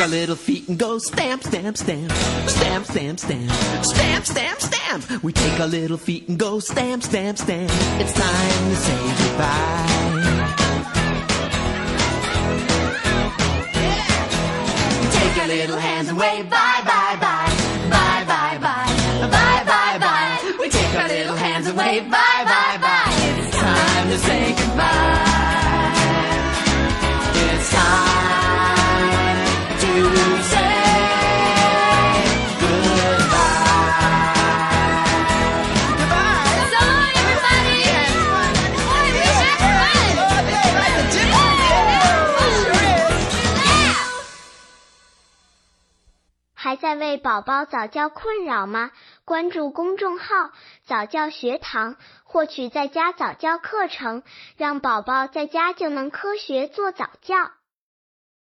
our little feet and go stamp, stamp, stamp, stamp, stamp, stamp, stamp, stamp, stamp. We take our little feet and go stamp, stamp, stamp. It's time to say goodbye. Take our little hands and wave bye, bye, bye, bye, bye, bye, bye, bye, bye. We take our little hands and wave bye, bye, bye. It's time to say goodbye. It's time to say goodbye. 还在为宝宝早教困扰吗？关注公众号早教学堂，获取在家早教课程，让宝宝在家就能科学做早教。